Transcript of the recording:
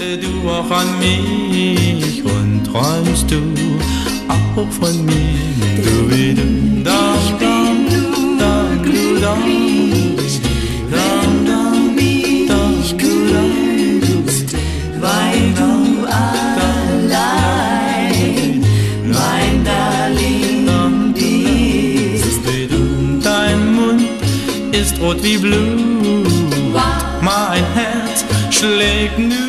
du auch an mich und träumst du auch von mir? Du wie du, da, da, du, da, weil du allein mein Darling bist. Dein Mund ist rot wie Blut, mein Herz schlägt nur